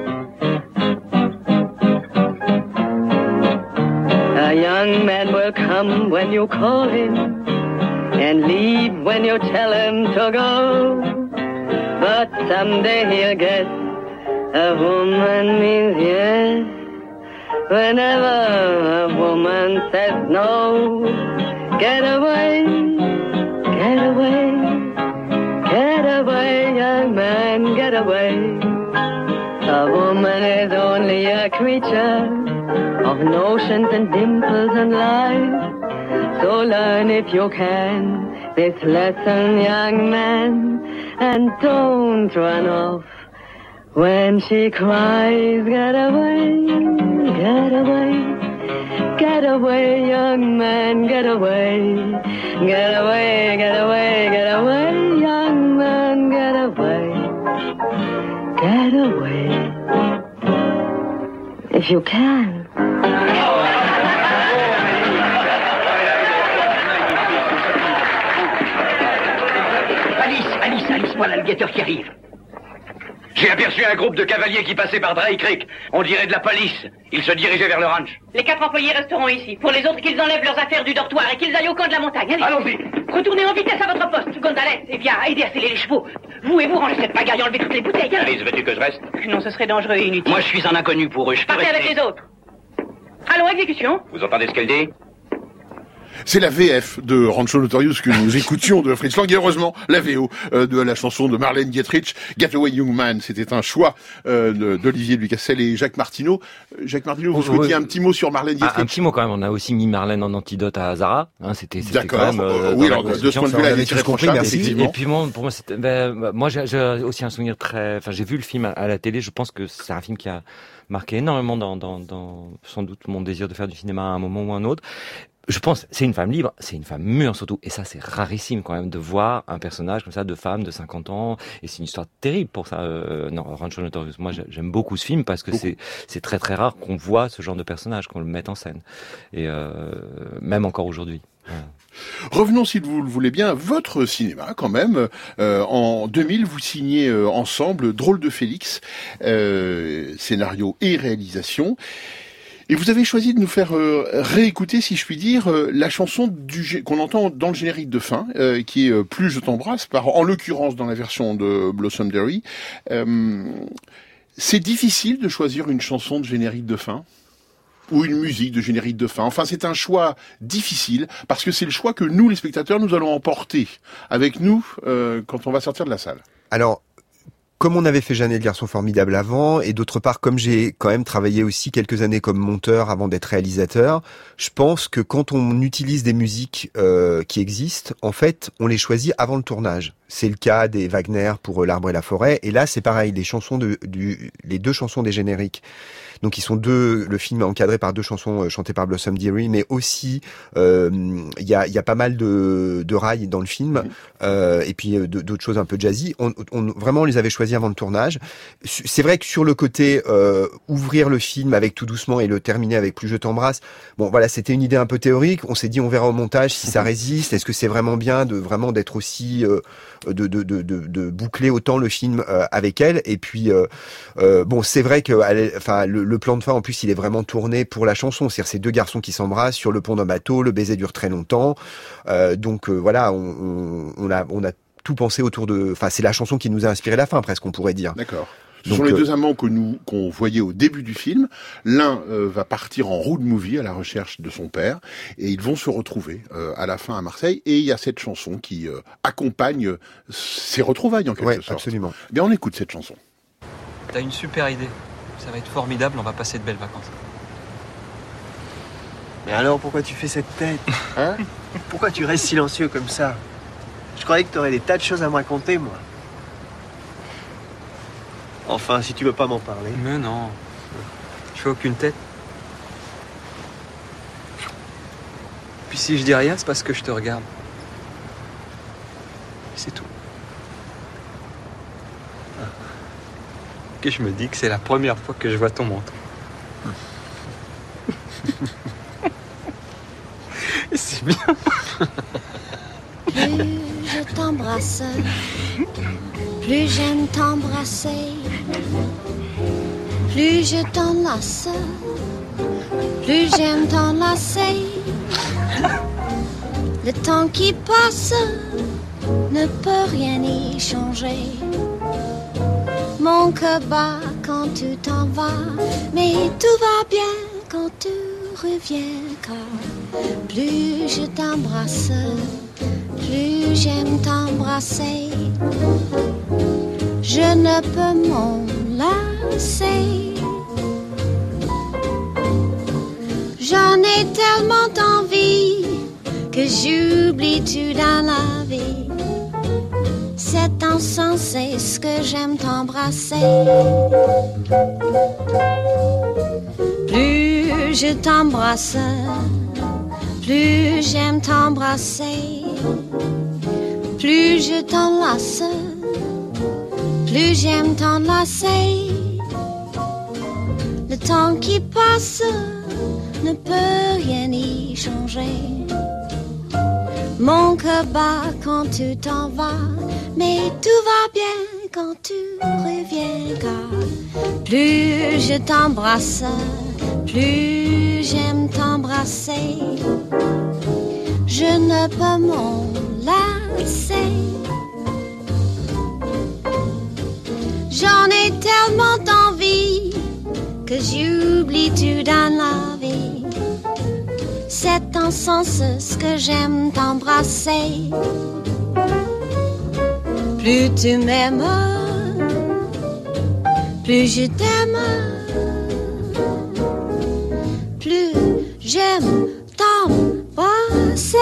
A young man will come when you call him and leave when you tell him to go. But someday he'll guess a woman means yes. Whenever a woman says no, get away, get away, get away, young man, get away. A woman is only a creature of notions and dimples and lies. So learn if you can this lesson, young man, and don't run off when she cries. Get away, get away, get away, young man, get away. Get away, get away, get away, young man, get away. Get away, if you can. Alice, Alice, Alice, voilà le guetteur qui arrive. J'ai aperçu un groupe de cavaliers qui passait par Dry Creek. On dirait de la police. Ils se dirigeaient vers le ranch. Les quatre employés resteront ici. Pour les autres, qu'ils enlèvent leurs affaires du dortoir et qu'ils aillent au camp de la montagne. Allez. Allons-y. Retournez en vitesse à votre poste. Gonzalez, eh bien, aidez à sceller les chevaux. Vous et vous, rangez cette pagaille et enlevez toutes les bouteilles. Hein. Alice, veux-tu que je reste? Non, ce serait dangereux et inutile. Moi, je suis un inconnu pour eux. Je peux Partez rester. avec les autres. Allons, exécution. Vous entendez ce qu'elle dit? C'est la V F de Rancho Notorious que nous écoutions de Fritz Lang, et heureusement la V O euh, de la chanson de Marlène Dietrich, Get Away Young Man. C'était un choix euh, de, d'Olivier Ducassel et Jacques Martineau. Jacques Martineau, vous Oui, souhaitiez oui. un petit mot sur Marlène Dietrich? Ah, un petit mot quand même. On a aussi mis Marlène en antidote à Zara. Hein, c'était, c'était D'accord. quand même. Euh, oui, dans alors la de ce point de vue-là, elle est très compris, prochaine, merci. effectivement. Et puis moi, pour moi, c'était, ben, moi, j'ai, j'ai aussi un souvenir très. Enfin, j'ai vu le film à, à la télé. Je pense que c'est un film qui a marqué énormément dans, dans, dans, sans doute mon désir de faire du cinéma à un moment ou un autre. Je pense, c'est une femme libre, c'est une femme mûre surtout, et ça c'est rarissime quand même de voir un personnage comme ça de femme de cinquante ans, et c'est une histoire terrible pour ça. Euh, non, Rancho Notorious, moi j'aime beaucoup ce film parce que c'est c'est très très rare qu'on voit ce genre de personnage, qu'on le mette en scène, et euh, même encore aujourd'hui. Voilà. Revenons, si vous le voulez bien, à votre cinéma quand même. Euh, en deux mille, vous signez euh, ensemble Drôle de Félix, euh, scénario et réalisation. Et vous avez choisi de nous faire euh, réécouter, si je puis dire, euh, la chanson du, qu'on entend dans le générique de fin, euh, qui est euh, Plus je t'embrasse, par, en l'occurrence dans la version de Blossom Derry. Euh, c'est difficile de choisir une chanson de générique de fin? ou une musique de générique de fin. Enfin, c'est un choix difficile parce que c'est le choix que nous, les spectateurs, nous allons emporter avec nous euh, quand on va sortir de la salle. Alors, comme on avait fait Jeanne et le garçon formidable avant, et d'autre part, comme j'ai quand même travaillé aussi quelques années comme monteur avant d'être réalisateur, je pense que quand on utilise des musiques euh, qui existent, en fait, on les choisit avant le tournage. C'est le cas des Wagner pour L'Arbre et la Forêt, et là, c'est pareil, les chansons de, du, les deux chansons des génériques. Donc, ils sont deux, le film est encadré par deux chansons chantées par Blossom Dearie, mais aussi, euh, il y a, il y a pas mal de, de rails dans le film, euh, et puis d'autres choses un peu jazzy. On, on, vraiment, on les avait choisis avant le tournage. C'est vrai que sur le côté, euh, ouvrir le film avec Tout doucement et le terminer avec Plus je t'embrasse, bon, voilà, c'était une idée un peu théorique. On s'est dit, on verra au montage si ça résiste. Est-ce que c'est vraiment bien de vraiment d'être aussi, euh, de, de, de, de, de boucler autant le film euh, avec elle. Et puis, euh, euh, bon, c'est vrai que, enfin, le, le plan de fin, en plus, il est vraiment tourné pour la chanson. C'est-à-dire ces deux garçons qui s'embrassent sur le pont d'un bateau. Le baiser dure très longtemps. Euh, donc euh, voilà, on, on, on a, on a tout pensé autour de. Enfin, c'est la chanson qui nous a inspiré la fin, presque, on pourrait dire. D'accord. Ce Donc, sont les euh, deux amants que nous qu'on voyait au début du film. L'un euh, va partir en road movie à la recherche de son père et ils vont se retrouver euh, à la fin à Marseille. Et il y a cette chanson qui euh, accompagne ces retrouvailles en quelque ouais, sorte. Absolument. Bien, on écoute cette chanson. T'as une super idée. Ça va être formidable. On va passer de belles vacances. Mais alors, pourquoi tu fais cette tête, hein? Pourquoi tu restes silencieux comme ça? Je croyais que t'aurais des tas de choses à me raconter, moi. Enfin, si tu veux pas m'en parler. Mais non. Je fais aucune tête. Puis si je dis rien, c'est parce que je te regarde. C'est tout. Que je me dis que c'est la première fois que je vois ton menton. Et c'est bien. Plus je t'embrasse, plus j'aime t'embrasser. Plus je t'enlace, plus j'aime t'enlacer. Le temps qui passe ne peut rien y changer. Mon cœur bat quand tu t'en vas, mais tout va bien quand tu reviens. Car plus je t'embrasse, plus j'aime t'embrasser. Je ne peux m'en lasser. J'en ai tellement d'envie que j'oublie tout dans la vie. C'est insensé ce que j'aime t'embrasser. Plus je t'embrasse, plus j'aime t'embrasser. Plus je t'enlace, plus j'aime t'enlacer. Le temps qui passe ne peut rien y changer. Mon cœur bat quand tu t'en vas, mais tout va bien quand tu reviens. Car plus je t'embrasse, plus j'aime t'embrasser. Je ne peux m'en lasser. J'en ai tellement d'envie que j'oublie tout dans la vie. C'est en sens ce que j'aime t'embrasser. Plus tu m'aimes, plus je t'aime. Plus j'aime t'embrasser.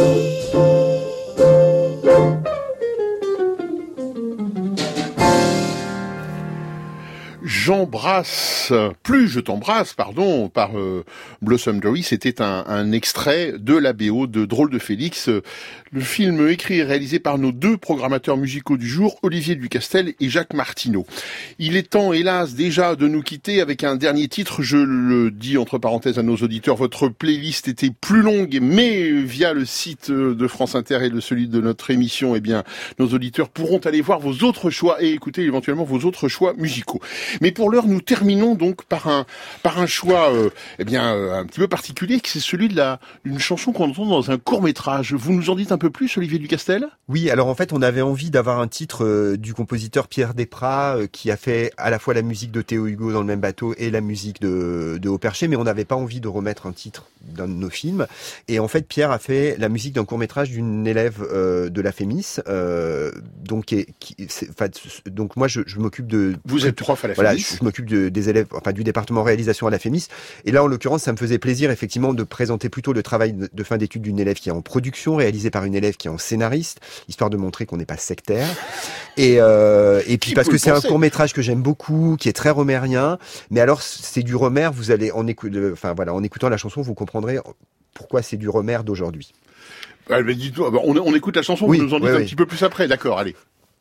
J'embrasse, plus je t'embrasse, pardon, par euh, Blossom Dearie, c'était un, un extrait de la B O de Drôle de Félix, le film écrit et réalisé par nos deux programmateurs musicaux du jour, Olivier Ducastel et Jacques Martineau. Il est temps, hélas, déjà de nous quitter avec un dernier titre. Je le dis entre parenthèses à nos auditeurs, votre playlist était plus longue, mais via le site de France Inter et le celui de notre émission, eh bien, nos auditeurs pourront aller voir vos autres choix et écouter éventuellement vos autres choix musicaux. Mais pour l'heure, nous terminons donc par un par un choix, euh, eh bien, euh, un petit peu particulier, qui c'est celui de la d'une chanson qu'on entend dans un court métrage. Vous nous en dites un peu plus, Olivier Ducastel ? Oui, alors en fait, on avait envie d'avoir un titre euh, du compositeur Pierre Desprats, euh, qui a fait à la fois la musique de Théo Hugo dans le même bateau et la musique de, de Haut Perché, mais on n'avait pas envie de remettre un titre d'un de nos films. Et en fait, Pierre a fait la musique d'un court-métrage d'une élève euh, de la Fémis. Euh, donc, qui, qui, c'est, enfin, donc moi, je, je m'occupe de... Vous êtes prof à la Fémis. Voilà, je, je m'occupe de, des élèves, enfin du département réalisation à la Fémis. Et là, en l'occurrence, ça me faisait plaisir, effectivement, de présenter plutôt le travail de, de fin d'études d'une élève qui est en production, réalisé par une élève qui est en scénariste, histoire de montrer qu'on n'est pas sectaire. Et, euh, et puis Qui parce peut que le c'est penser. un court-métrage que j'aime beaucoup, qui est très romérien. Mais alors, c'est du Romer, vous allez, en écou- enfin voilà, en écoutant la chanson, vous comprendrez pourquoi c'est du Romer d'aujourd'hui. Ah, mais dites-nous, on, on écoute la chanson, Oui, vous nous en dites oui, un oui. petit peu plus après. D'accord, allez.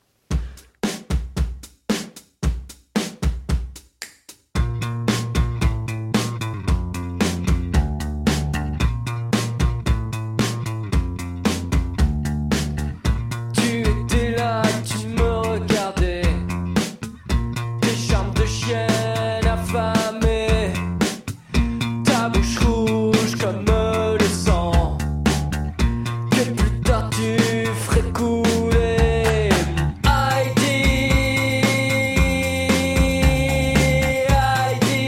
Tu étais là, tu me regardais, tes charmes de chienne affamée, ta bouche rouge comme le sang, que plus tard tu ferais couler. Heidi, Heidi,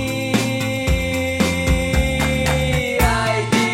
Heidi.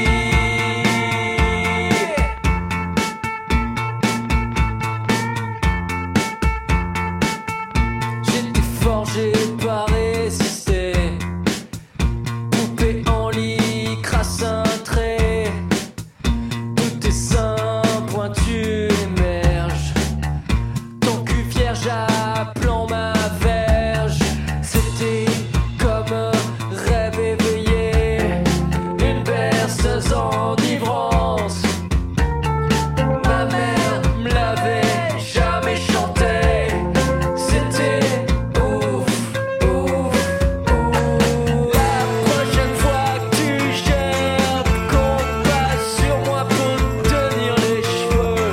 J'étais forgé par résister, poupée en lit, crasse un trait, tous tes seins pointus émergent, ton cul vierge appelant ma verge. C'était comme un rêve éveillé, une berceuse enivrance. Ma mère me l'avait jamais chanté. C'était ouf, ouf, ouf. La prochaine fois que tu gères, compte pas sur moi pour tenir les cheveux.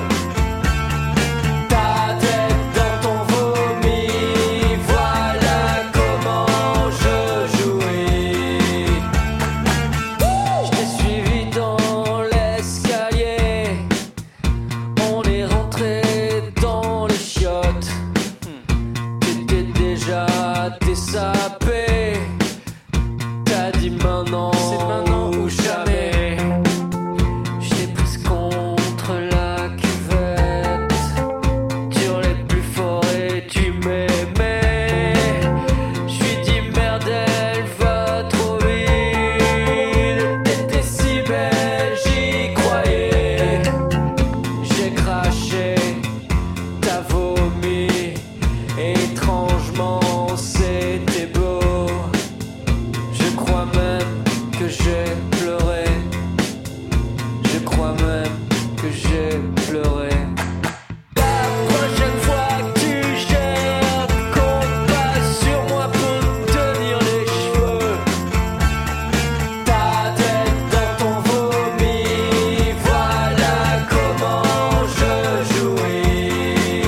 Ta tête dans ton vomi, voilà comment je jouis. Je t'ai suivi dans l'escalier, on est rentré dans les chiottes. T'étais déjà dessapé, t'as dit maintenant, c'est maintenant ou jamais. Je t'ai prise contre la cuvette, tu les plus fort et tu m'aimais. Je lui dis merde, elle va trop vite, t'étais si belle, j'y croyais. J'ai craché, t'as vomi, étrangement c'était beau. Je crois même que j'ai pleuré, je crois même que j'ai pleuré. La prochaine fois que tu gères, compte pas sur moi pour tenir les cheveux. Ta tête dans ton vomi, voilà comment je jouis.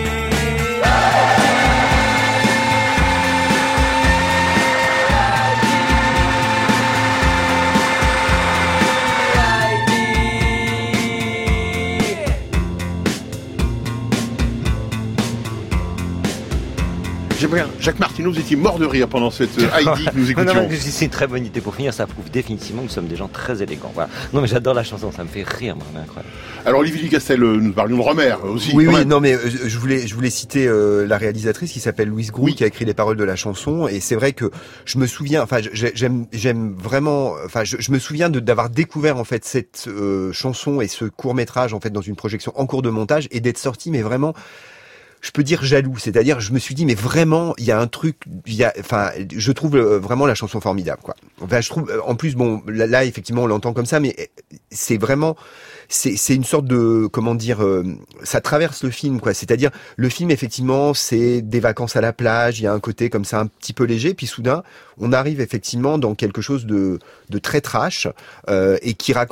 J'aimerais bien. Jacques Martineau, vous étiez mort de rire pendant cette euh, Heidi que nous Non, écoutions. non, mais c'est une très bonne idée pour finir, ça prouve définitivement que nous sommes des gens très élégants. Voilà. Non mais j'adore la chanson, ça me fait rire, moi, c'est incroyable. Alors Olivier Ducastel, euh, nous parlions de Romer euh, aussi. Oui, quand oui, même. non, mais euh, je voulais, je voulais citer euh, la réalisatrice qui s'appelle Louise Grou, Oui. qui a écrit les paroles de la chanson. Et c'est vrai que je me souviens, enfin, j'ai- j'aime, j'aime vraiment, enfin, je, je me souviens de d'avoir découvert en fait cette euh, chanson et ce court métrage en fait dans une projection en cours de montage et d'être sorti, mais vraiment. Je peux dire jaloux, c'est-à-dire je me suis dit mais vraiment il y a un truc, il y a, enfin je trouve euh, vraiment la chanson formidable quoi. Enfin je trouve en plus bon là, là effectivement on l'entend comme ça mais c'est vraiment c'est c'est une sorte de comment dire euh, ça traverse le film quoi. C'est-à-dire le film effectivement c'est des vacances à la plage, il y a un côté comme ça un petit peu léger puis soudain on arrive effectivement dans quelque chose de de très trash euh, et qui raconte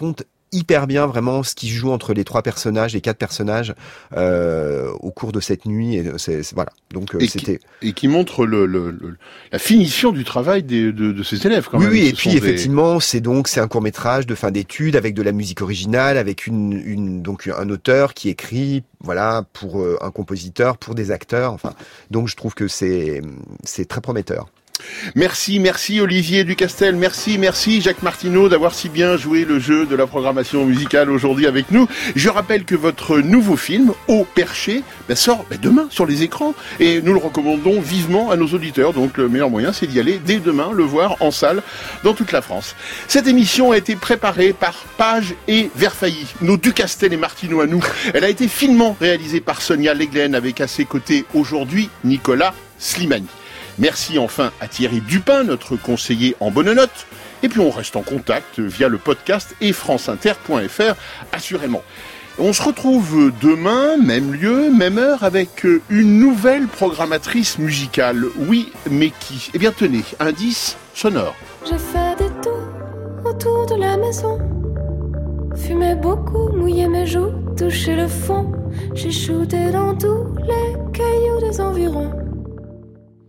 hyper bien vraiment ce qui joue entre les trois personnages, les quatre personnages euh, au cours de cette nuit. Et c'est, c'est voilà. Donc euh, et c'était qui, et qui montre le, le, le la finition du travail des, de, de ses élèves. Quand oui, même. oui. Ce Et puis des... effectivement, c'est donc c'est un court métrage de fin d'études avec de la musique originale, avec une, une donc un auteur qui écrit voilà pour euh, un compositeur, pour des acteurs. Enfin, donc je trouve que c'est c'est très prometteur. Merci, merci Olivier Ducastel, merci, merci Jacques Martineau d'avoir si bien joué le jeu de la programmation musicale aujourd'hui avec nous. Je rappelle que votre nouveau film, Au Perché, ben, sort ben, demain sur les écrans et nous le recommandons vivement à nos auditeurs. Donc le meilleur moyen, c'est d'y aller dès demain, le voir en salle dans toute la France. Cette émission a été préparée par Page et Verfailly, nos Ducastel et Martineau à nous. Elle a été finement réalisée par Sonia Leglen avec à ses côtés aujourd'hui Nicolas Slimani. Merci enfin à Thierry Dupin, notre conseiller en bonne note. Et puis on reste en contact via le podcast et franceinter point f r, assurément. On se retrouve demain, même lieu, même heure, avec une nouvelle programmatrice musicale. Oui, mais qui ? Eh bien tenez, indice sonore. J'ai fait des tours autour de la maison. Fumé beaucoup, mouillé mes joues, touché le fond. J'ai shooté dans tous les cailloux des environs.